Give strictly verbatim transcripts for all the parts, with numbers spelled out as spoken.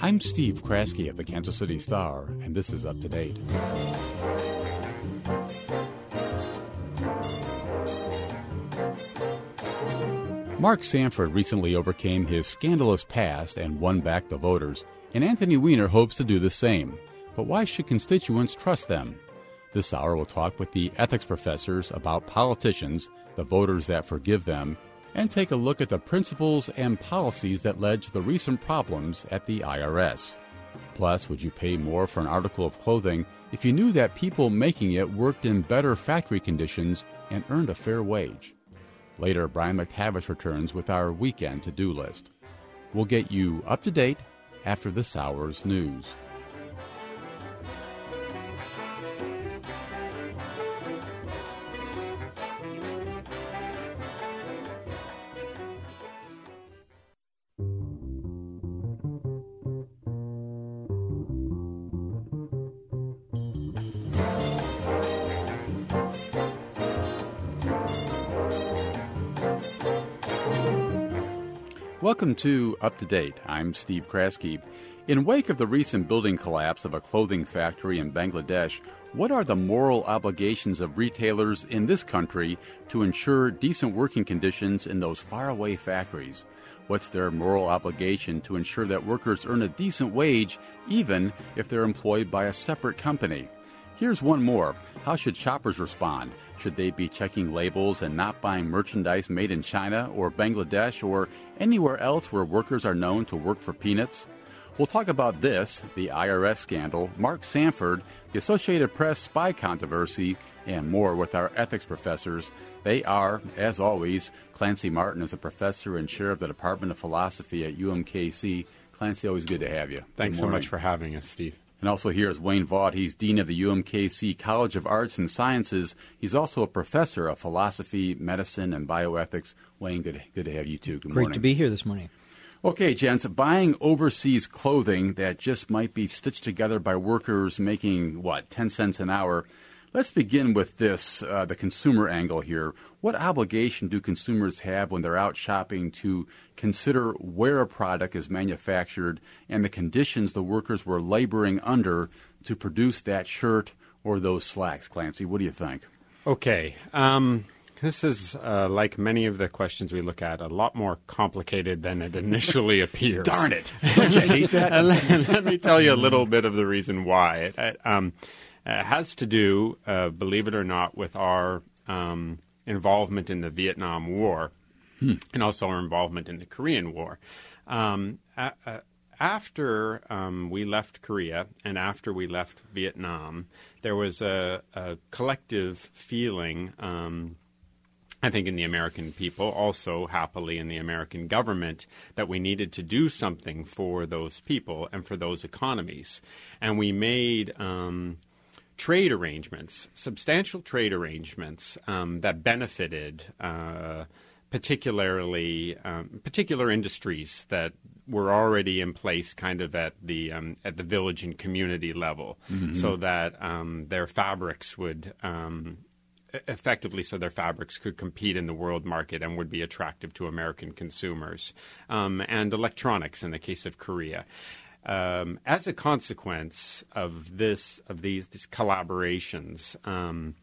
I'm Steve Kraske of the Kansas City Star, and this is Up to Date. Mark Sanford recently overcame his scandalous past and won back the voters, and Anthony Weiner hopes to do the same. But why should constituents trust them? This hour we'll talk with the ethics professors about politicians, the voters that forgive them, and take a look at the principles and policies that led to the recent problems at the I R S. Plus, would you pay more for an article of clothing if you knew that people making it worked in better factory conditions and earned a fair wage? Later, Brian McTavish returns with our weekend to-do list. We'll get you up to date after this hour's news. Welcome to Up to Date. I'm Steve Kraske. In wake of the recent building collapse of a clothing factory in Bangladesh, what are the moral obligations of retailers in this country to ensure decent working conditions in those faraway factories? What's their moral obligation to ensure that workers earn a decent wage even if they're employed by a separate company? Here's one more. How should shoppers respond? Should they be checking labels and not buying merchandise made in China or Bangladesh or anywhere else where workers are known to work for peanuts? We'll talk about this, the I R S scandal, Mark Sanford, the Associated Press spy controversy, and more with our ethics professors. They are, as always, Clancy Martin is a professor and chair of the Department of Philosophy at U M K C. Clancy, always good to have you. Thanks so much for having us, Steve. And also here is Wayne Vaught. He's Dean of the U M K C College of Arts and Sciences. He's also a professor of philosophy, medicine, and bioethics. Wayne, good, good to have you too. Good Great morning. to be here this morning. Okay, gents, buying overseas clothing that just might be stitched together by workers making, what, ten cents an hour. Let's begin with this, uh, the consumer angle here. What obligation do consumers have when they're out shopping to consider where a product is manufactured and the conditions the workers were laboring under to produce that shirt or those slacks? Clancy, what do you think? Okay. Um, this is, uh, like many of the questions we look at, a lot more complicated than it initially appears. Darn it. Don't you hate that? And let, let me tell you a little bit of the reason why. It, it, um, it has to do, uh, believe it or not, with our um, involvement in the Vietnam War hmm. and also our involvement in the Korean War. Um, a, a, after um, we left Korea and after we left Vietnam, there was a, a collective feeling, um, I think, in the American people, also happily in the American government, that we needed to do something for those people and for those economies. And we made um, trade arrangements, substantial trade arrangements um, that benefited uh, particularly um, particular industries that were already in place kind of at the um, at the village and community level, mm-hmm. so that um, their fabrics would um, effectively so their fabrics could compete in the world market and would be attractive to American consumers, um, and electronics in the case of Korea. Um, as a consequence of this, of these, these collaborations, um,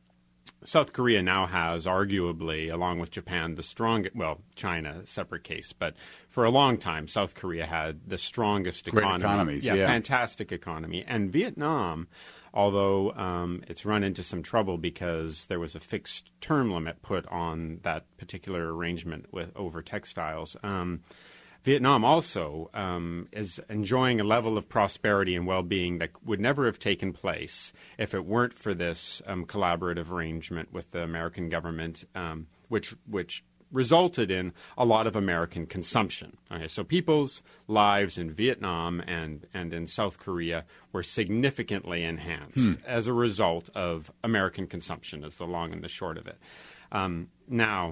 South Korea now has arguably, along with Japan, the strongest, well, China, separate case, but for a long time, South Korea had the strongest Great economy. economies, yeah, yeah. Fantastic economy. And Vietnam, although um, it's run into some trouble because there was a fixed term limit put on that particular arrangement with over textiles, um, Vietnam also um, is enjoying a level of prosperity and well-being that would never have taken place if it weren't for this um, collaborative arrangement with the American government, um, which which resulted in a lot of American consumption. Okay, so people's lives in Vietnam and, and in South Korea were significantly enhanced hmm. as a result of American consumption, is the long and the short of it. Um, now,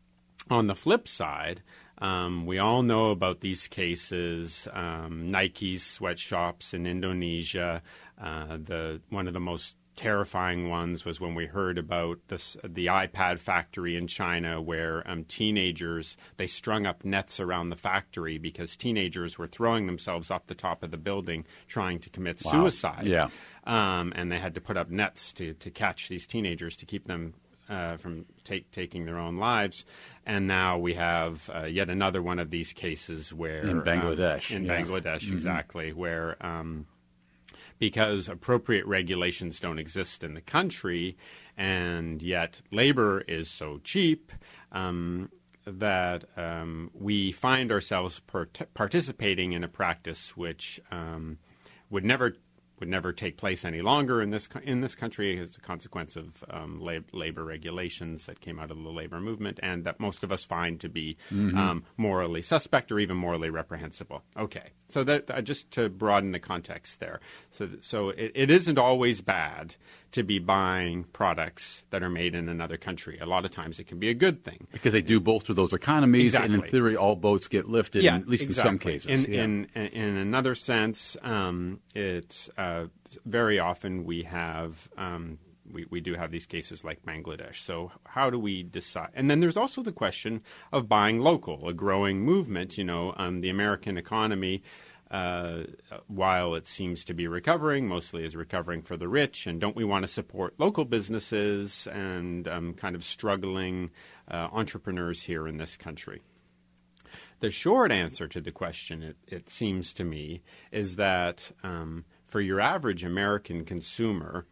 on the flip side, Um, we all know about these cases, um, Nike's sweatshops in Indonesia, uh, the one of the most terrifying ones was when we heard about this, the iPad factory in China where um, teenagers, they strung up nets around the factory because teenagers were throwing themselves off the top of the building trying to commit Wow. suicide. Yeah. Um, and they had to put up nets to, to catch these teenagers to keep them uh, from take, taking their own lives. And now we have uh, yet another one of these cases where... In Bangladesh. Um, in yeah. Bangladesh, Mm-hmm. exactly, where... Um, because appropriate regulations don't exist in the country, and yet labor is so cheap um, that um, we find ourselves part- participating in a practice which um, would never would never take place any longer in this co- in this country as a consequence of um, lab- labor regulations that came out of the labor movement, and that most of us find to be mm-hmm. um, morally suspect or even morally reprehensible. Okay, so that uh, just to broaden the context there. So, so it, it isn't always bad to be buying products that are made in another country. A lot of times it can be a good thing. Because they do bolster those economies, Exactly. and in theory all boats get lifted, Yeah, in, at least exactly. in some cases. In, yeah. in, in another sense, um, it's uh, very often we have um, we, we do have these cases like Bangladesh. So how do we decide? And then there's also the question of buying local, a growing movement. You know, um, the American economy, uh, while it seems to be recovering, mostly is recovering for the rich. And don't we want to support local businesses and um, kind of struggling uh, entrepreneurs here in this country? The short answer to the question, it, it seems to me, is that um, for your average American consumer,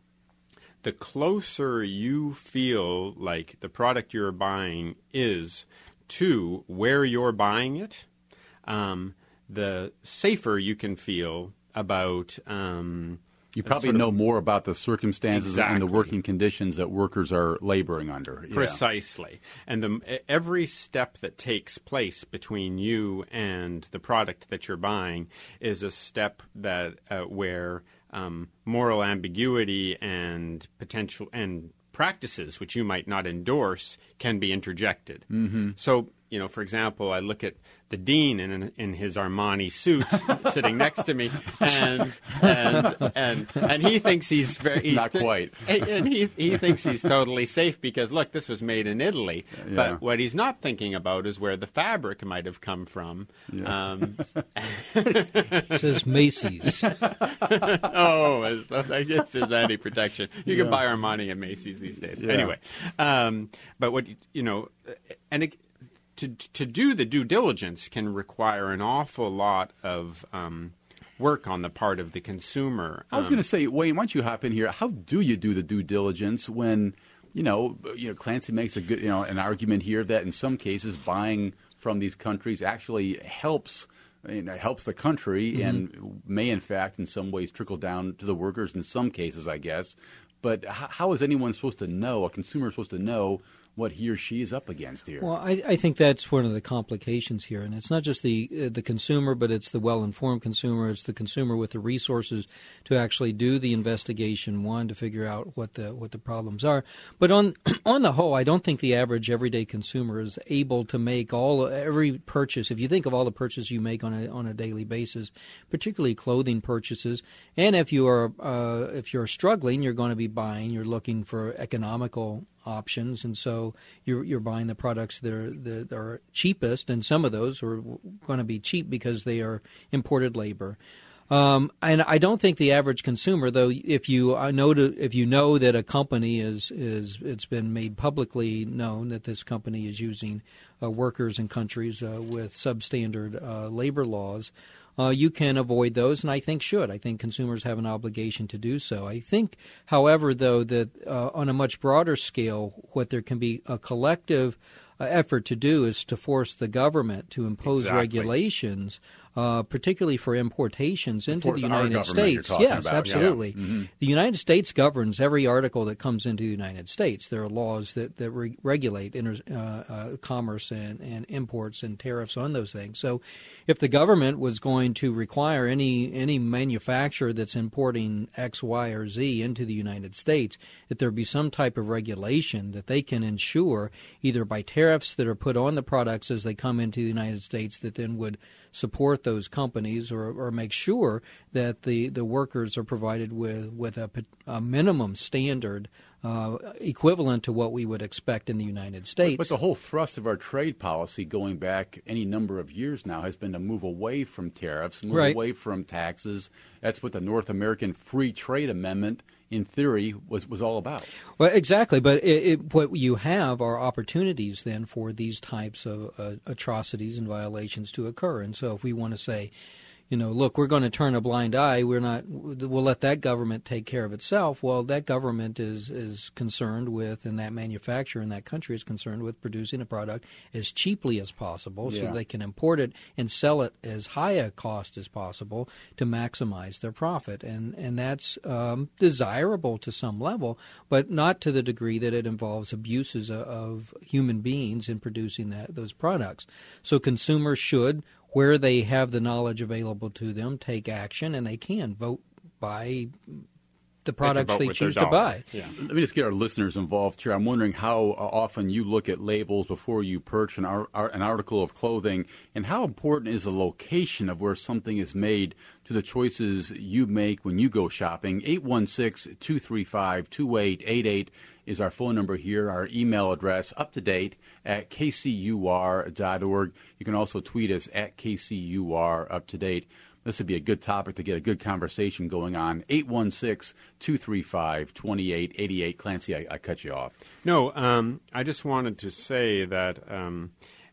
the closer you feel like the product you're buying is to where you're buying it, um, the safer you can feel about um, You probably sort of- know more about the circumstances and the Exactly. working conditions that workers are laboring under. Yeah. Precisely. And the, every step that takes place between you and the product that you're buying is a step that uh, where um, moral ambiguity and potential and practices which you might not endorse can be interjected. Mm-hmm. So, you know, for example, I look at the dean in in his Armani suit sitting next to me, and and and, and he thinks he's very he's Not quite. and he he thinks he's totally safe because look, this was made in Italy. Yeah. But what he's not thinking about is where the fabric might have come from. Yeah. Um, It says Macy's. oh, as though I guess there's any protection. You Yeah. can buy Armani at Macy's these days. Yeah. Anyway, um, but what you know, and it, to to do the due diligence can require an awful lot of um, work on the part of the consumer. I was Um, going to say, Wayne, why don't you hop in here? How do you do the due diligence when, you know, you know, Clancy makes a good, you know, an argument here that in some cases buying from these countries actually helps, you know, helps the country Mm-hmm. and may, in fact, in some ways trickle down to the workers in some cases, I guess. But how, how is anyone supposed to know, a consumer supposed to know what he or she is up against here? Well, I, I think that's one of the complications here, and it's not just the uh, the consumer, but it's the well-informed consumer. It's the consumer with the resources to actually do the investigation, one, to figure out what the what the problems are. But on on the whole, I don't think the average everyday consumer is able to make all every purchase. If you think of all the purchases you make on a on a daily basis, particularly clothing purchases, and if you are uh, if you're struggling, you're going to be buying. You're looking for economical options, and so you're you're buying the products that are that are cheapest, and some of those are going to be cheap because they are imported labor. Um, and I don't think the average consumer, though, if you uh, know to, if you know that a company is is it's been made publicly known that this company is using uh, workers in countries uh, with substandard uh, labor laws. Uh, you can avoid those, and I think should. I think consumers have an obligation to do so. I think, however, though, that uh, on a much broader scale, what there can be a collective uh, effort to do is to force the government to impose Exactly. regulations, uh, particularly for importations into Force the our United government you're States. talking Yes, about. Yeah. absolutely. Mm-hmm. The United States governs every article that comes into the United States. There are laws that, that re- regulate inter, uh, uh, commerce and, and imports and tariffs on those things. So if the government was going to require any any manufacturer that's importing X, Y, or Z into the United States, that there be some type of regulation that they can ensure either by tariffs that are put on the products as they come into the United States that then would support those companies or, or make sure that the, the workers are provided with, with a, a minimum standard uh, equivalent to what we would expect in the United States. But, but the whole thrust of our trade policy going back any number of years now has been to move away from tariffs, move right. away from taxes. That's what the North American Free Trade Amendment, in theory, was, was all about. Well, exactly. But it, it, what you have are opportunities then for these types of uh, atrocities and violations to occur. And so if we want to say, you know, look, we're going to turn a blind eye. We're not. We'll let that government take care of itself. Well, that government is is concerned with, and that manufacturer in that country is concerned with producing a product as cheaply as possible, yeah. so they can import it and sell it as high a cost as possible to maximize their profit. And and that's um, desirable to some level, but not to the degree that it involves abuses of, of human beings in producing that, those products. So consumers should, where they have the knowledge available to them, take action, and they can vote by the products they, they choose to buy. Yeah. Let me just get our listeners involved here. I'm wondering how often you look at labels before you purchase an, ar- an article of clothing, and how important is the location of where something is made to the choices you make when you go shopping. eight one six, two three five, two eight eight eight is our phone number here. Our email address, up to date, at k c u r dot org. You can also tweet us at K C U R up to date. This would be a good topic to get a good conversation going on. eight one six, two three five, two eight eight eight. Clancy, I, I cut you off. No, um, I just wanted to say that um,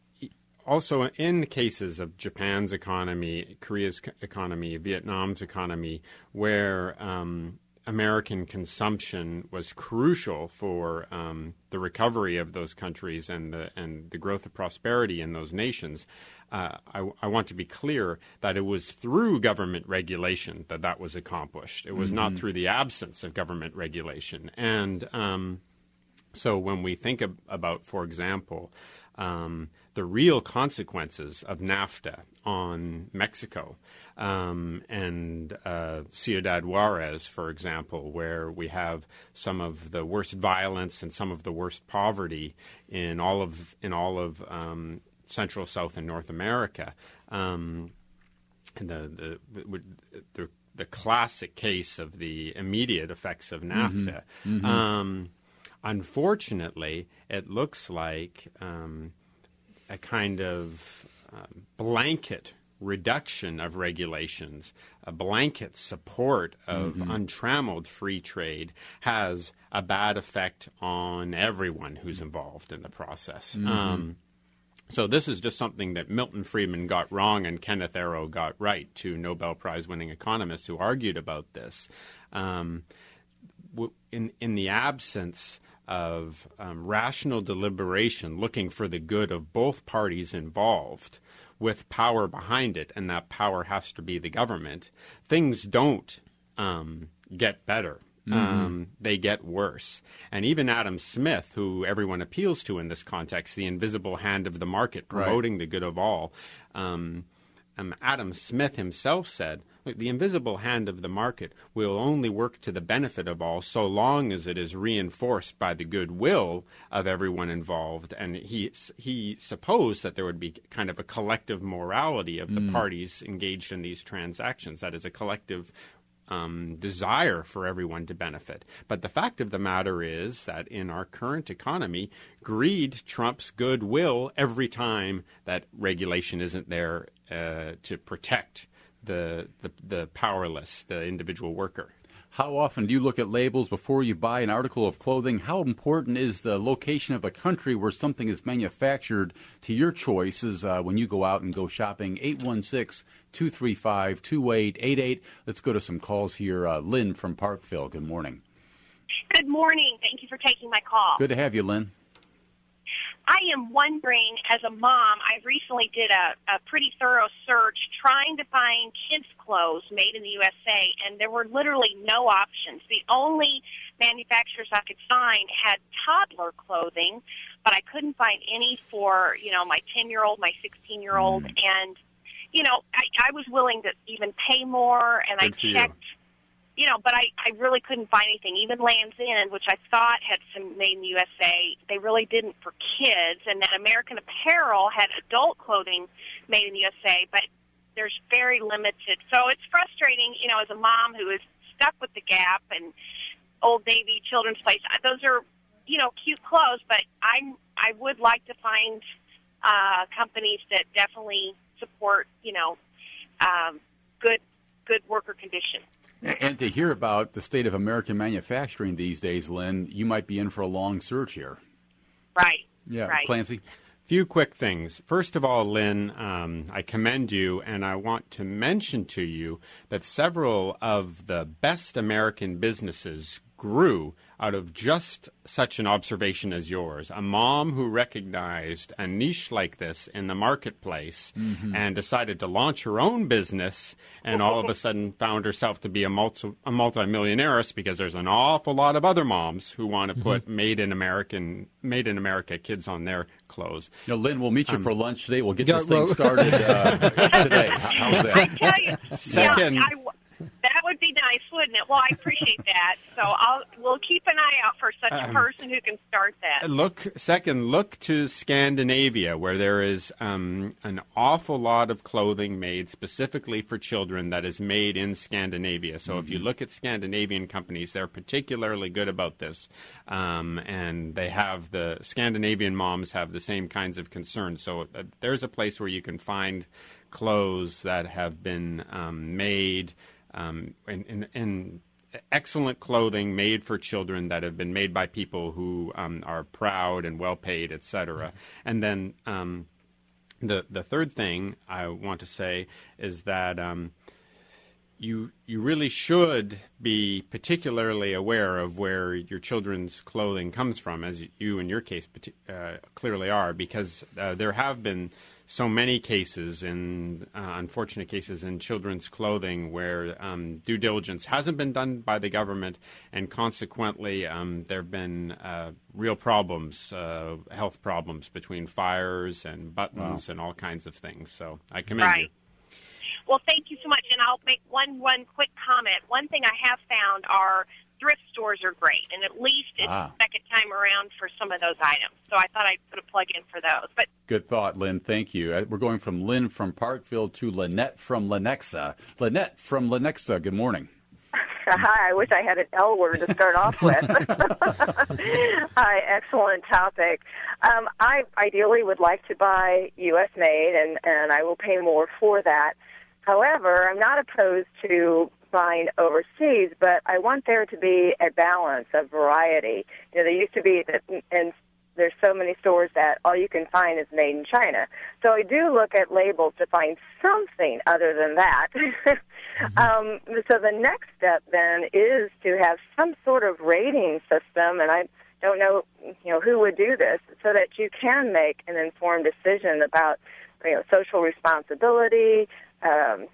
also in the cases of Japan's economy, Korea's economy, Vietnam's economy, where um, American consumption was crucial for um, the recovery of those countries and the and the growth of prosperity in those nations, uh, I, I want to be clear that it was through government regulation that that was accomplished. It was mm-hmm. not through the absence of government regulation. And um, so when we think ab- about, for example, um, the real consequences of NAFTA on Mexico um, and uh, Ciudad Juarez, for example, where we have some of the worst violence and some of the worst poverty in all of in all of um, Central, South, and North America, um, and the the, the the classic case of the immediate effects of NAFTA. Mm-hmm. Mm-hmm. Um, unfortunately, it looks like um, a kind of um, blanket reduction of regulations, a blanket support of mm-hmm. untrammeled free trade has a bad effect on everyone who's involved in the process. Mm-hmm. Um, so this is just something that Milton Friedman got wrong and Kenneth Arrow got right, two Nobel Prize-winning economists who argued about this. Um, in, in the absence of um, rational deliberation looking for the good of both parties involved with power behind it, and that power has to be the government, things don't um, get better. Mm-hmm. Um, they get worse. And even Adam Smith, who everyone appeals to in this context, the invisible hand of the market, promoting right. the good of all, um, um, Adam Smith himself said, look, the invisible hand of the market will only work to the benefit of all so long as it is reinforced by the goodwill of everyone involved. And he he supposed that there would be kind of a collective morality of the mm. parties engaged in these transactions. That is a collective um, desire for everyone to benefit. But the fact of the matter is that in our current economy, greed trumps goodwill every time that regulation isn't there uh, to protect The, the the powerless, the individual worker. How often do you look at labels before you buy an article of clothing? How important is the location of the country where something is manufactured to your choices uh, when you go out and go shopping? eight one six, two three five, two eight eight eight. Let's go to some calls here. Uh, Lynn from Parkville, good morning. Good morning. Thank you for taking my call. Good to have you, Lynn. I am wondering, as a mom, I recently did a, a pretty thorough search trying to find kids' clothes made in the U S A, and there were literally no options. The only manufacturers I could find had toddler clothing, but I couldn't find any for, you know, my ten-year-old, my sixteen-year-old, mm. and, you know, I, I was willing to even pay more, and Good I checked. You. You know, but I, I really couldn't find anything. Even Lands' End, which I thought had some made in the U S A, they really didn't for kids. And then American Apparel had adult clothing made in the U S A. But there's very limited. So it's frustrating, you know, as a mom who is stuck with the Gap and Old Navy, Children's Place. Those are, you know, cute clothes, but I'm I would like to find uh, companies that definitely support, you know, um, good good worker conditions. And to hear about the state of American manufacturing these days, Lynn, you might be in for a long search here. Right. Yeah, right. Clancy? Few quick things. First of all, Lynn, um, I commend you, and I want to mention to you that several of the best American businesses grew out of just such an observation as yours. A mom who recognized a niche like this in the marketplace mm-hmm. and decided to launch her own business, and all of a sudden found herself to be a, multi- a multi-millionaire because there's an awful lot of other moms who want to put mm-hmm. made in American, made in America kids on their clothes. You know, Lynn, we'll meet you um, for lunch today. We'll get yeah, this thing well, started uh, today. How's that? I tell you, Second. Yeah, I, that would be nice, wouldn't it? Well, I appreciate that. So I'll we'll keep an eye out for such a person who can start that. Look, second, look to Scandinavia, where there is um, an awful lot of clothing made specifically for children that is made in Scandinavia. So mm-hmm. if you look at Scandinavian companies, they're particularly good about this, um, and they have the Scandinavian moms have the same kinds of concerns. So uh, there's a place where you can find clothes that have been um, made. Um, in, in, in excellent clothing made for children that have been made by people who um, are proud and well paid, et cetera. Mm-hmm. And then um, the the third thing I want to say is that um, you you really should be particularly aware of where your children's clothing comes from, as you in your case uh, clearly are, because uh, there have been so many cases, in uh, unfortunate cases in children's clothing where um, due diligence hasn't been done by the government, and consequently um, there have been uh, real problems, uh, health problems between fires and buttons wow. and all kinds of things. So I commend right. you. Well, thank you so much. And I'll make one, one quick comment. One thing I have found are thrift stores are great, and at least it's ah. the second time around for some of those items. So I thought I'd put a plug in for those. But good thought, Lynn. Thank you. We're going from Lynn from Parkville to Lynette from Lenexa. Lynette from Lenexa, good morning. Hi, I wish I had an L word to start off with. Hi, excellent topic. Um, I ideally would like to buy U S made, and, and I will pay more for that. However, I'm not opposed to buying overseas, but I want there to be a balance of variety. You know, there used to be, that, and there's so many stores that all you can find is made in China. So I do look at labels to find something other than that. mm-hmm. um, so the next step then is to have some sort of rating system, and I don't know, you know, who would do this, so that you can make an informed decision about, you know, social responsibility, um,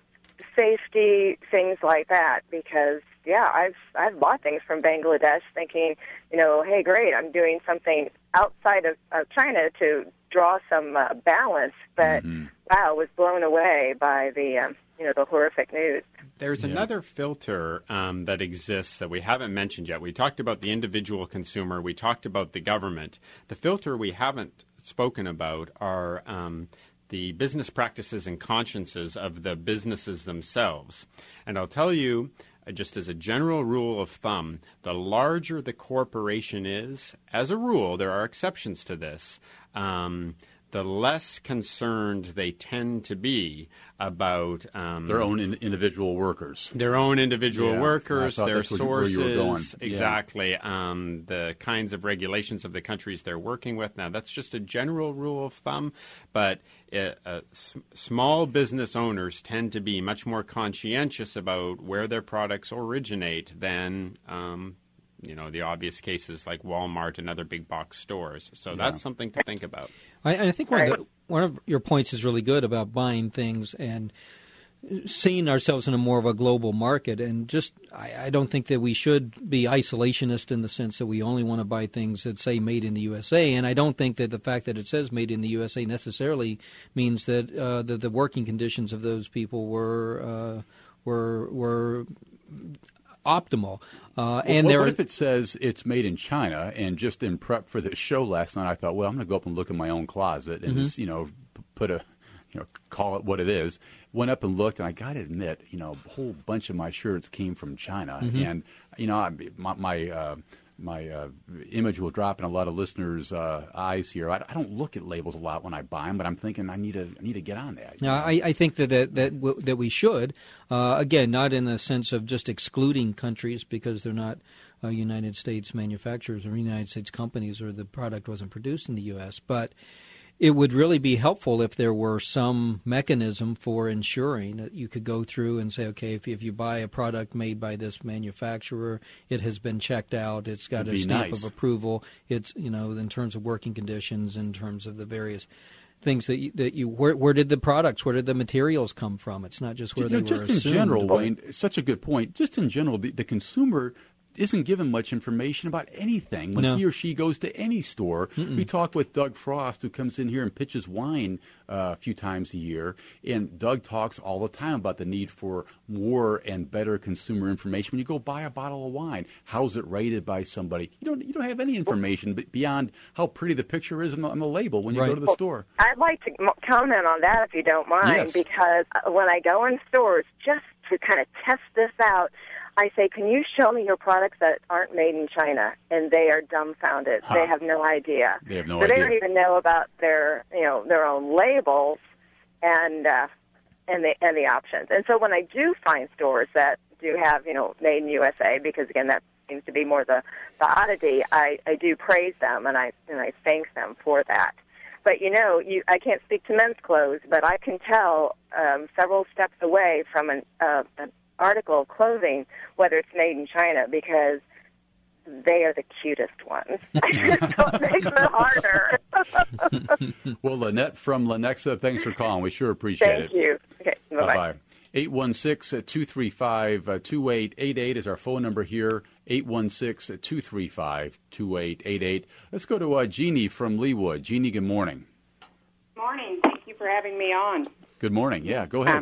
safety, things like that. Because yeah, I've I've bought things from Bangladesh thinking, you know, hey, great, I'm doing something outside of, of China to draw some uh, balance, but mm-hmm. wow, was blown away by the um, you know the horrific news. There's yeah. another filter um, that exists that we haven't mentioned yet. We talked about the individual consumer. We talked about the government. The filter we haven't spoken about are um, the business practices and consciences of the businesses themselves. And I'll tell you, uh, just as a general rule of thumb, the larger the corporation is, as a rule, there are exceptions to this, um, the less concerned they tend to be about um, their own in- individual workers, their own individual yeah, workers, their sources, where you were going. exactly, yeah. um, the kinds of regulations of the countries they're working with. Now, that's just a general rule of thumb, but uh, uh, s- small business owners tend to be much more conscientious about where their products originate than um, you know, the obvious cases like Walmart and other big box stores. So yeah. that's something to think about. I, I think one of, the, one of your points is really good about buying things and seeing ourselves in a more of a global market. And just, I, I don't think that we should be isolationist in the sense that we only want to buy things that say made in the U S A. And I don't think that the fact that it says made in the U S A necessarily means that uh, that the working conditions of those people were uh, were were optimal. Uh, and well, there what are, if it says it's made in China? And just in prep for this show last night, I thought, well, I'm going to go up and look in my own closet and mm-hmm. just, you know, p- put a you know, call it what it is. Went up and looked, and I got to admit, you know, a whole bunch of my shirts came from China, mm-hmm. and you know, I, my my, uh, my uh, image will drop in a lot of listeners' uh, eyes here. I, I don't look at labels a lot when I buy them, but I'm thinking I need to I need to get on that. Now, I, I think that that that, w- that we should, uh, again, not in the sense of just excluding countries because they're not uh, United States manufacturers or United States companies, or the product wasn't produced in the U S, but it would really be helpful if there were some mechanism for ensuring that you could go through and say, okay, if, if you buy a product made by this manufacturer, it has been checked out, it's got It'd a stamp nice. of approval, it's, you know, in terms of working conditions, in terms of the various things that you, that you where, where did the products, where did the materials come from? It's not just where you they know, just were Just in assumed. general, Wayne, such a good point. Just in general, the, the consumer isn't given much information about anything when no. he or she goes to any store. Mm-mm. We talk with Doug Frost, who comes in here and pitches wine uh, a few times a year, and Doug talks all the time about the need for more and better consumer information. When you go buy a bottle of wine, how's it rated by somebody? You don't you don't have any information beyond how pretty the picture is on the, on the label when you right. go to the store. I'd like to comment on that if you don't mind, yes. because when I go in stores, just to kind of test this out, I say, can you show me your products that aren't made in China? And they are dumbfounded. Huh. They have no idea. They have no so idea. They don't even know about their, you know, their own labels and uh, and the and the options. And so when I do find stores that do have, you know, made in U S A, because again that seems to be more the, the oddity, I, I do praise them and I and I thank them for that. But you know, you I can't speak to men's clothes, but I can tell um, several steps away from an uh, an article of clothing whether it's made in China, because they are the cutest ones. So it makes it harder. Well, Lynette from Lenexa, thanks for calling. We sure appreciate Thank it. Thank you. Okay, bye-bye. Bye-bye. eight one six, two three five, two eight eight eight is our phone number here, eight one six, two three five, two eight eight eight. Let's go to uh, Jeannie from Leawood. Jeannie, good morning. Morning. Thank you for having me on. Good morning. Yeah, go ahead. Um,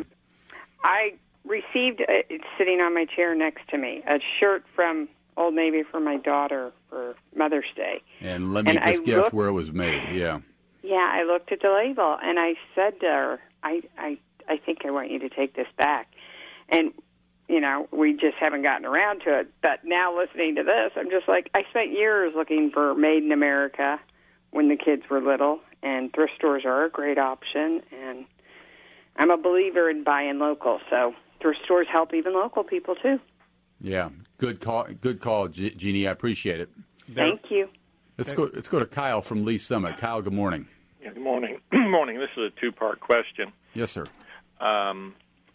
I received, uh, it's sitting on my chair next to me, a shirt from Old Navy for my daughter for Mother's Day. And let me and just I guess looked, where it was made. Yeah. Yeah, I looked at the label, and I said to her, I, I, I think I want you to take this back. And, you know, we just haven't gotten around to it. But now listening to this, I'm just like, I spent years looking for Made in America when the kids were little, and thrift stores are a great option. And I'm a believer in buying local, so thrift stores help even local people, too. Yeah, good call, good call, G- Jeannie. I appreciate it. Thank you. Let's go. Let's go to Kyle from Lee Summit. Kyle, good morning. Yeah, good morning. Good morning. This is a two-part question. Yes, sir. Um,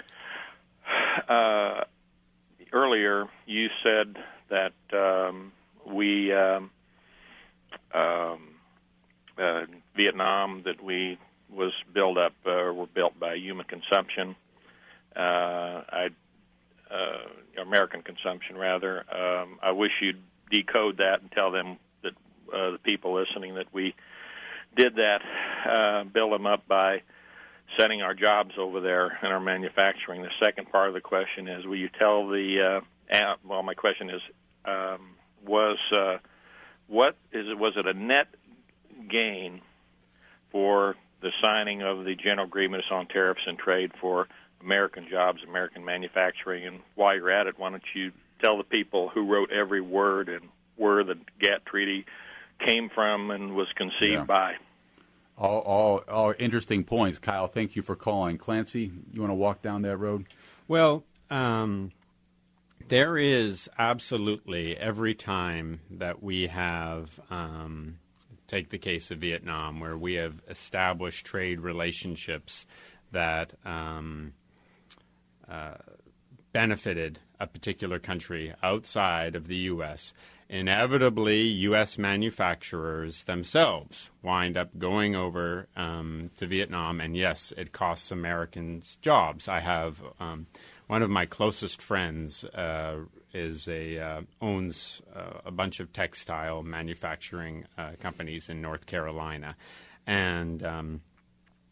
uh, earlier, you said that um, we um, um, uh, Vietnam that we was built up uh, were built by human consumption. Uh, I uh, American consumption, rather. Um, I wish you'd decode that and tell them that uh, the people listening that we did that, uh, build them up by sending our jobs over there and our manufacturing. The second part of the question is, will you tell the, uh, well, my question is, um, was, uh, what is it, was it a net gain for the signing of the General Agreements on Tariffs and Trade for American jobs, American manufacturing? And while you're at it, why don't you tell the people who wrote every word and where the GATT Treaty came from and was conceived yeah. by? All, all, all interesting points, Kyle. Thank you for calling. Clancy, you want to walk down that road? Well, um, there is absolutely every time that we have, um, take the case of Vietnam, where we have established trade relationships that um, uh, benefited a particular country outside of the U S, inevitably, U S manufacturers themselves wind up going over um, to Vietnam, and yes, it costs Americans jobs. I have um, one of my closest friends uh, is a uh, owns uh, a bunch of textile manufacturing uh, companies in North Carolina, and um,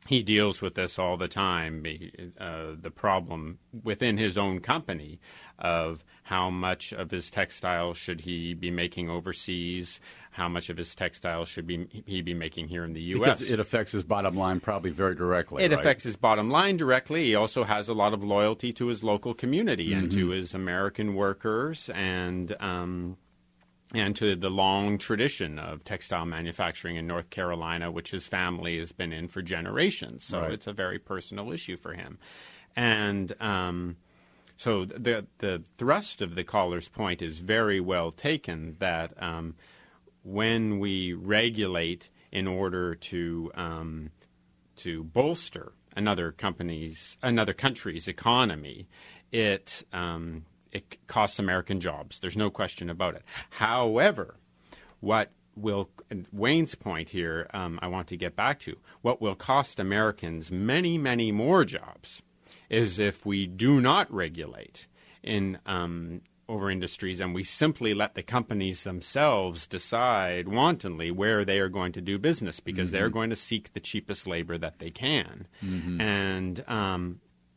he deals with this all the time, uh, the problem within his own company of how much of his textiles should he be making overseas, how much of his textiles should be, he be making here in the U S. Because it affects his bottom line probably very directly, It right? affects his bottom line directly. He also has a lot of loyalty to his local community mm-hmm. and to his American workers and um, and to the long tradition of textile manufacturing in North Carolina, which his family has been in for generations. So right. it's a very personal issue for him. And um, so the the thrust of the caller's point is very well taken, that um, when we regulate in order to um, to bolster another company's another country's economy, it um, it costs American jobs. There's no question about it. However, what will Wayne's point here, um, I want to get back to, what will cost Americans many, many more jobs is if we do not regulate in um, over industries and we simply let the companies themselves decide wantonly where they are going to do business, because mm-hmm. they're going to seek the cheapest labor that they can. Mm-hmm. And um,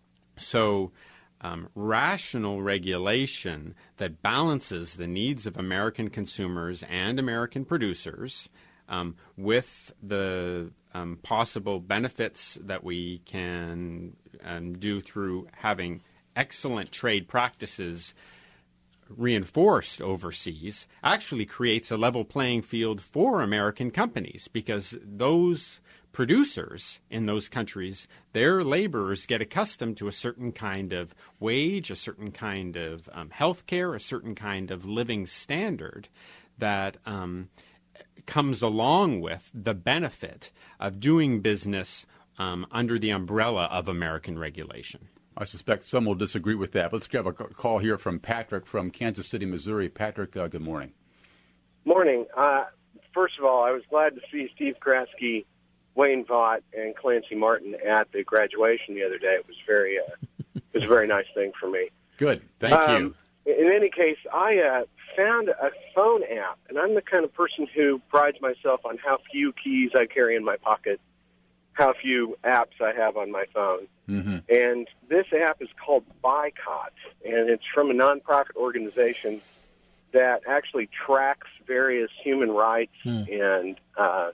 so um, rational regulation that balances the needs of American consumers and American producers um, with the um, possible benefits that we can um, do through having excellent trade practices reinforced overseas actually creates a level playing field for American companies, because those producers in those countries, their laborers get accustomed to a certain kind of wage, a certain kind of um, health care, a certain kind of living standard that um, comes along with the benefit of doing business um, under the umbrella of American regulation. I suspect some will disagree with that. Let's grab a call here from Patrick from Kansas City, Missouri. Patrick, uh, good morning. Morning. Uh, first of all, I was glad to see Steve Kraske, Wayne Vaught, and Clancy Martin at the graduation the other day. It was very, uh, it was a very nice thing for me. Good. Thank um, you. In any case, I uh, found a phone app, and I'm the kind of person who prides myself on how few keys I carry in my pocket, how few apps I have on my phone. Mm-hmm. And this app is called Boycott, and it's from a nonprofit organization that actually tracks various human rights mm. and uh,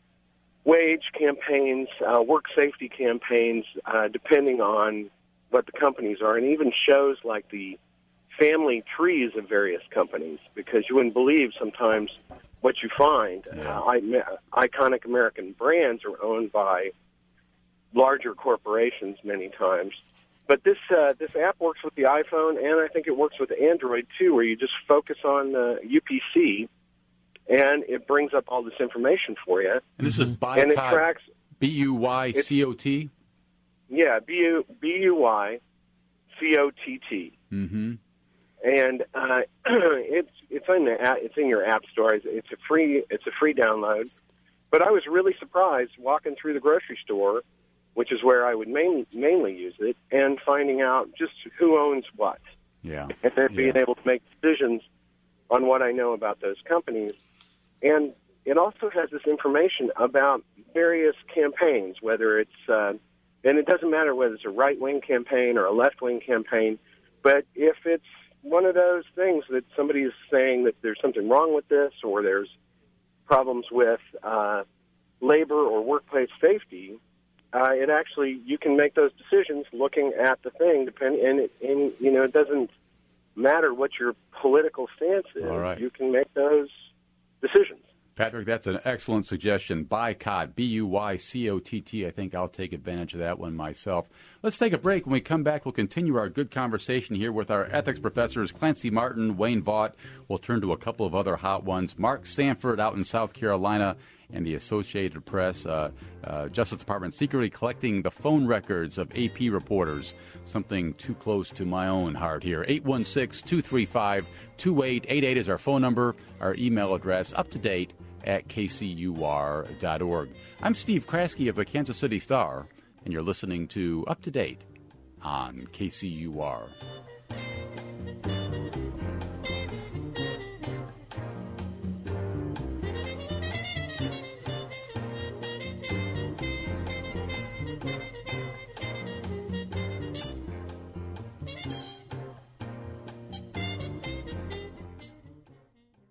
wage campaigns, uh, work safety campaigns, uh, depending on what the companies are, and even shows like the family trees of various companies, because you wouldn't believe sometimes what you find. Yeah. Uh, I, iconic American brands are owned by larger corporations many times. But this uh, this app works with the iPhone, and I think it works with Android, too, where you just focus on the U P C, and it brings up all this information for you. And this is Boycott, and it tracks B U Y C O T? Yeah, B U Y C O T T. Mm-hmm. And uh, it's it's in the app, it's in your app store. It's a free it's a free download. But I was really surprised walking through the grocery store, which is where I would main, mainly use it, and finding out just who owns what. Yeah. And then yeah. being able to make decisions on what I know about those companies. And it also has this information about various campaigns, whether it's, uh, and it doesn't matter whether it's a right-wing campaign or a left-wing campaign, but if it's one of those things that somebody is saying that there's something wrong with this, or there's problems with uh, labor or workplace safety, Uh, it actually, you can make those decisions looking at the thing, depend, and, it, and you know, it doesn't matter what your political stance is. All right. You can make those decisions. Patrick, that's an excellent suggestion. Boycott, B U Y C O T T. I think I'll take advantage of that one myself. Let's take a break. When we come back, we'll continue our good conversation here with our ethics professors, Clancy Martin, Wayne Vaught. We'll turn to a couple of other hot ones. Mark Sanford out in South Carolina and the Associated Press. Uh, uh, Justice Department secretly collecting the phone records of A P reporters. Something too close to my own heart here. eight one six, two three five, two eight eight eight is our phone number. Our email address, up to date at k c u r dot org. I'm Steve Kraske of the Kansas City Star, and you're listening to Up to Date on K C U R.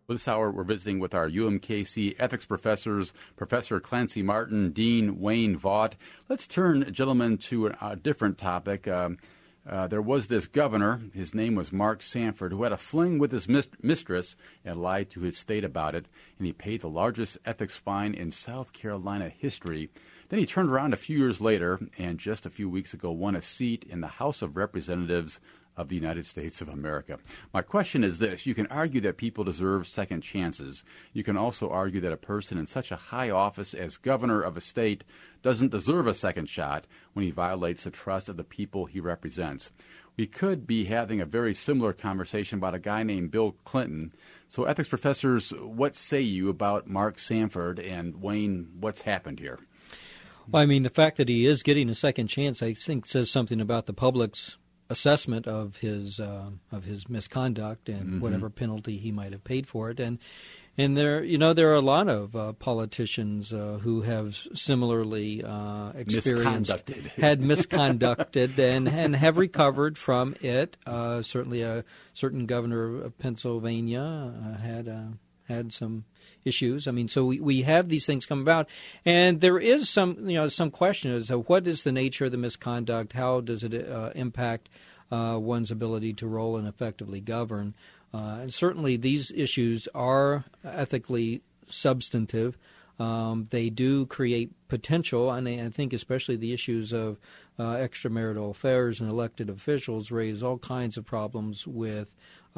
This hour, we're visiting with our U M K C ethics professors, Professor Clancy Martin, Dean Wayne Vaught. Let's turn, gentlemen, to a, a different topic. Um, uh, there was this governor, his name was Mark Sanford, who had a fling with his mist- mistress and lied to his state about it, and he paid the largest ethics fine in South Carolina history. Then he turned around a few years later and just a few weeks ago won a seat in the House of Representatives of the United States of America. My question is this. You can argue that people deserve second chances. You can also argue that a person in such a high office as governor of a state doesn't deserve a second shot when he violates the trust of the people he represents. We could be having a very similar conversation about a guy named Bill Clinton. So, ethics professors, what say you about Mark Sanford, and Wayne, what's happened here? Well, I mean, the fact that he is getting a second chance, I think, says something about the public's assessment of his uh, of his misconduct and mm-hmm. whatever penalty he might have paid for it. And and there, you know, there are a lot of uh, politicians uh, who have similarly uh, experienced misconducted. had misconducted and and have recovered from it. Uh, certainly, a certain governor of Pennsylvania uh, had uh, had some issues. I mean, so we, we have these things come about, and there is some, you know, some question as to what is the nature of the misconduct, how does it uh, impact uh, one's ability to roll and effectively govern. Uh, and certainly these issues are ethically substantive. Um, they do create potential, and I think especially the issues of uh, extramarital affairs and elected officials raise all kinds of problems with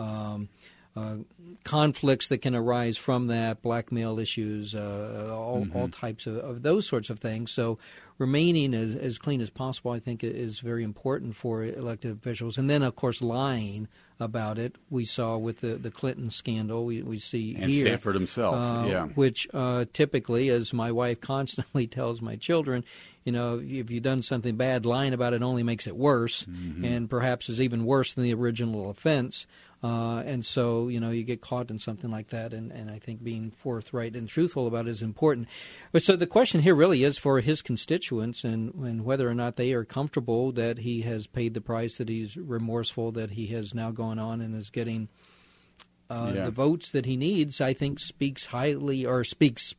um Uh, conflicts that can arise from that, blackmail issues, uh, all, mm-hmm. all types of, of those sorts of things. So remaining as, as clean as possible, I think, is very important for elected officials. And then, of course, lying about it. We saw with the, the Clinton scandal. We, we see and here. Sanford himself, uh, yeah. Which uh, typically, as my wife constantly tells my children, you know, if you've done something bad, lying about it only makes it worse, mm-hmm. and perhaps is even worse than the original offense. Uh, and so, you know, you get caught in something like that, and, and I think being forthright and truthful about it is important. But so the question here really is for his constituents and, and whether or not they are comfortable that he has paid the price, that he's remorseful, that he has now gone on and is getting uh, yeah. the votes that he needs, I think speaks highly or speaks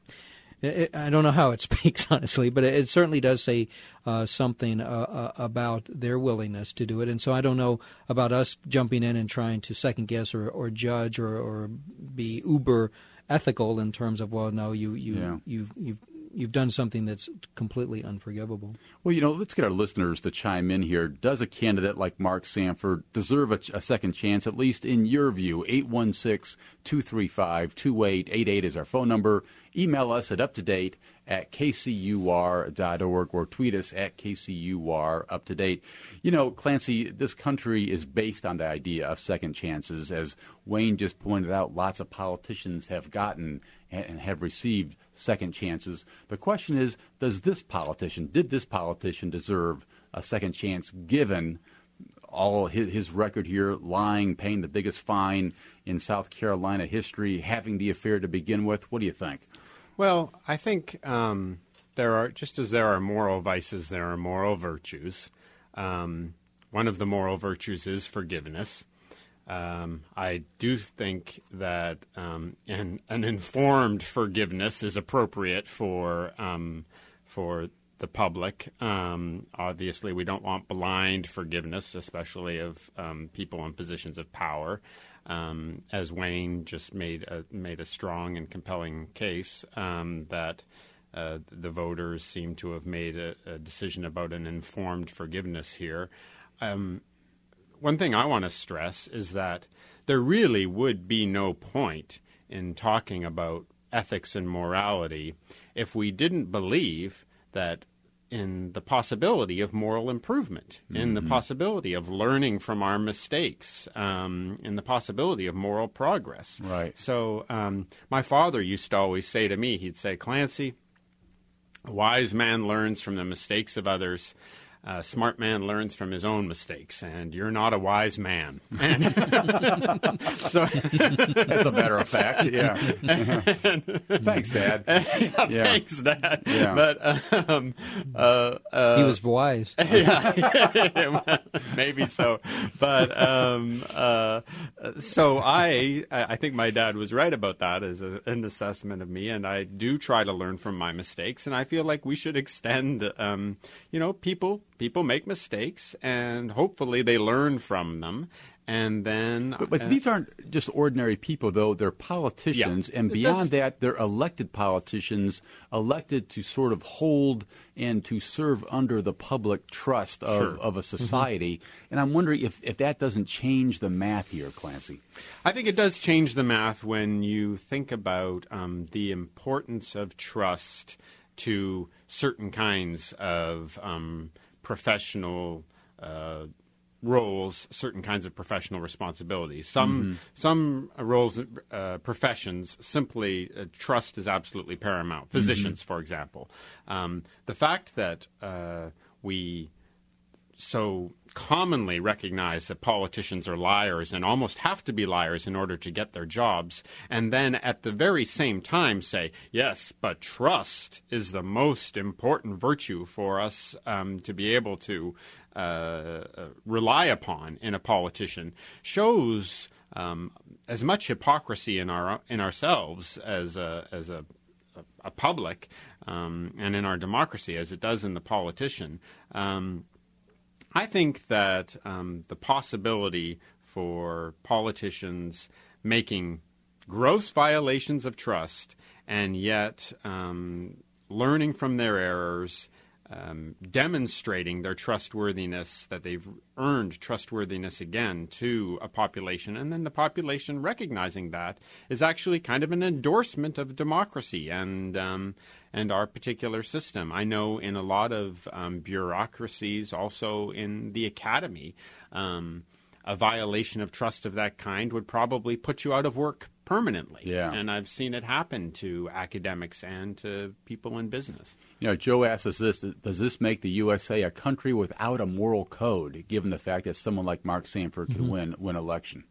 I don't know how it speaks, honestly, but it certainly does say uh, something uh, about their willingness to do it. And so I don't know about us jumping in and trying to second-guess or, or judge or, or be uber ethical in terms of, well, no, you, you, yeah. you've, you've, you've done something that's completely unforgivable. Well, you know, let's get our listeners to chime in here. Does a candidate like Mark Sanford deserve a, a second chance, at least in your view? eight one six, two three five, two eight eight eight is our phone number. Email us at uptodate at k c u r dot org or tweet us at k c u r uptodate. You know, Clancy, this country is based on the idea of second chances. As Wayne just pointed out, lots of politicians have gotten and have received second chances. The question is, does this politician, did this politician deserve a second chance given all his, his record here, lying, paying the biggest fine in South Carolina history, having the affair to begin with? What do you think? Well, I think um, there are, just as there are moral vices, there are moral virtues. Um, one of the moral virtues is forgiveness. Um, I do think that um, an, an informed forgiveness is appropriate for um, for the public. Um, obviously, we don't want blind forgiveness, especially of um, people in positions of power. Um, as Wayne just made a, made a strong and compelling case um, that uh, the voters seem to have made a, a decision about an informed forgiveness here. Um, one thing I want to stress is that there really would be no point in talking about ethics and morality if we didn't believe that in the possibility of moral improvement, mm-hmm. in the possibility of learning from our mistakes, um, in the possibility of moral progress. Right. So um, my father used to always say to me, he'd say, Clancy, a wise man learns from the mistakes of others. a smart man learns from his own mistakes, and you're not a wise man. And so, as a matter of fact, yeah. Thanks, Dad. yeah, Yeah. Thanks, Dad. Yeah. But um, uh, uh, He was wise. yeah, maybe so. But um, uh, so I, I think my dad was right about that as a, an assessment of me, and I do try to learn from my mistakes, and I feel like we should extend, um, you know, people people make mistakes, and hopefully they learn from them. And then, But, but uh, these aren't just ordinary people, though. They're politicians, Yeah. and beyond that, they're elected politicians, elected to sort of hold and to serve under the public trust of, Sure. of a society. Mm-hmm. And I'm wondering if, if that doesn't change the math here, Clancy. I think it does change the math when you think about um, the importance of trust to certain kinds of um, professional uh roles, certain kinds of professional responsibilities. Some Mm-hmm. some roles, uh, professions, simply uh, trust is absolutely paramount. Physicians, for example. Um, the fact that uh, we so commonly recognize that politicians are liars and almost have to be liars in order to get their jobs, and then at the very same time say, yes, but trust is the most important virtue for us um, to be able to uh, uh, rely upon in a politician, shows um, as much hypocrisy in our in ourselves as a, as a, a public um, and in our democracy as it does in the politician. Um, I think that um, the possibility for politicians making gross violations of trust and yet um, learning from their errors, um, demonstrating their trustworthiness, that they've earned trustworthiness again to a population, and then the population recognizing that is actually kind of an endorsement of democracy and um, and our particular system. I know in a lot of um, bureaucracies, also in the academy, um, a violation of trust of that kind would probably put you out of work permanently. Yeah. And I've seen it happen to academics and to people in business. You know, Joe asks us this, does this make the U S A a country without a moral code, given the fact that someone like Mark Sanford can Mm-hmm. win win election?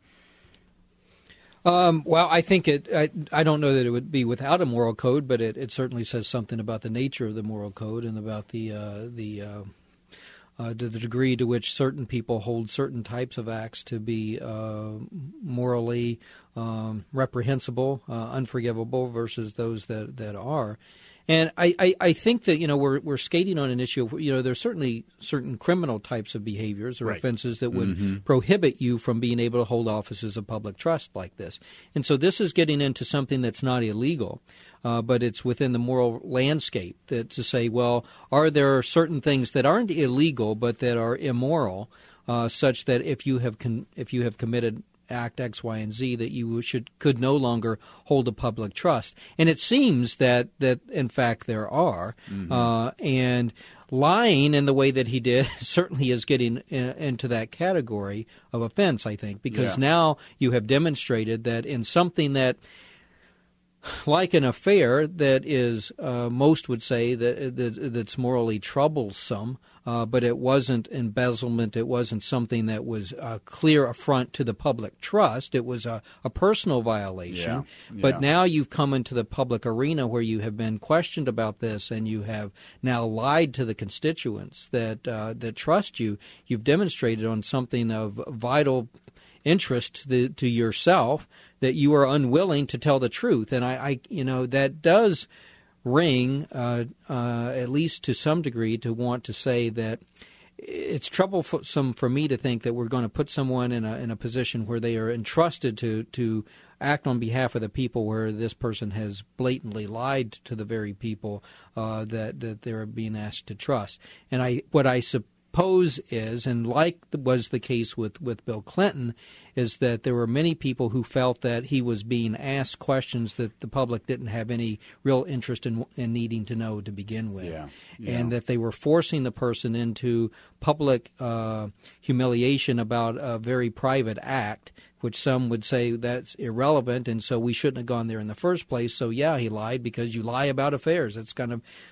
Um, well, I think it. I, I don't know that it would be without a moral code, but it, it certainly says something about the nature of the moral code and about the uh, the uh, uh, to the degree to which certain people hold certain types of acts to be uh, morally um, reprehensible, uh, unforgivable, versus those that that are. And I, I, I think that, you know, we're we're skating on an issue of, you know, there's certainly certain criminal types of behaviors or Right. offenses that would Mm-hmm. prohibit you from being able to hold offices of public trust like this. And so this is getting into something that's not illegal, uh, but it's within the moral landscape that to say, well, are there certain things that aren't illegal but that are immoral, uh, such that if you have con- if you have committed act X, Y, and Z, that you should could no longer hold a public trust. And it seems that, that in fact, there are. Mm-hmm. Uh, and lying in the way that he did certainly is getting in, into that category of offense, I think, because Yeah. now you have demonstrated that in something that, like an affair that is, uh, most would say that, that that's morally troublesome, uh, but it wasn't embezzlement. It wasn't something that was a clear affront to the public trust. It was a, a personal violation. Yeah. But Yeah. now you've come into the public arena where you have been questioned about this, and you have now lied to the constituents that uh, that trust you. You've demonstrated on something of vital interest to, the, to yourself that you are unwilling to tell the truth. And I, I you know, that does ring, uh, uh, at least to some degree, to want to say that it's troublesome for me to think that we're going to put someone in a in a position where they are entrusted to to act on behalf of the people, where this person has blatantly lied to the very people uh, that that they're being asked to trust. And I what I suppose is, and like was the case with, with Bill Clinton, is that there were many people who felt that he was being asked questions that the public didn't have any real interest in, in needing to know to begin with. Yeah. Yeah. And that they were forcing the person into public uh, humiliation about a very private act, which some would say that's irrelevant, and so we shouldn't have gone there in the first place. So, yeah, he lied because you lie about affairs. That's kind of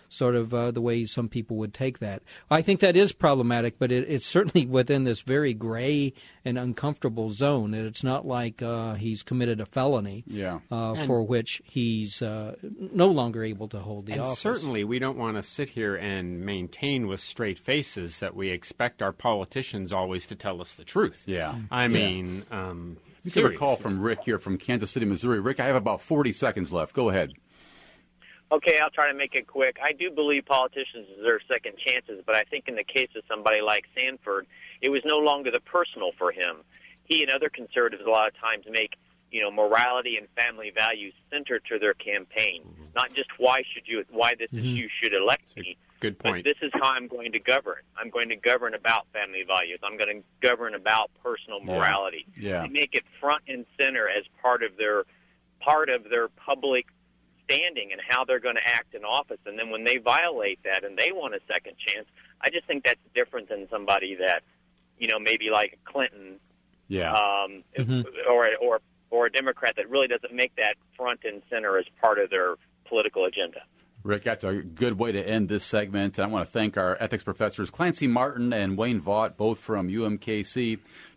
sort of uh, the way some people would take that. I think that is problematic, but it, it's certainly within this very gray and uncomfortable zone. It's not like uh, he's committed a felony yeah. uh, for which he's uh, no longer able to hold the and office. Certainly we don't want to sit here and maintain with straight faces that we expect our politicians always to tell us the truth. Yeah. I mean, yeah. um, you get a call from Rick here from Kansas City, Missouri. Rick, I have about forty seconds left. Go ahead. Okay, I'll try to make it quick. I do believe politicians deserve second chances, but I think in the case of somebody like Sanford, it was no longer the personal for him. He and other conservatives a lot of times make, you know, morality and family values center to their campaign. Mm-hmm. Not just why should you, why this mm-hmm. is you should elect me. Good point. But this is how I'm going to govern. I'm going to govern about family values. I'm going to govern about personal morality. Yeah. Yeah. They make it front and center as part of their part of their public standing and how they're going to act in office. And then when they violate that and they want a second chance, I just think that's different than somebody that, you know, maybe like Clinton, yeah, um, mm-hmm. or or or a Democrat that really doesn't make that front and center as part of their political agenda. Rick, that's a good way to end this segment. I want to thank our ethics professors Clancy Martin and Wayne Vaught, both from U M K C.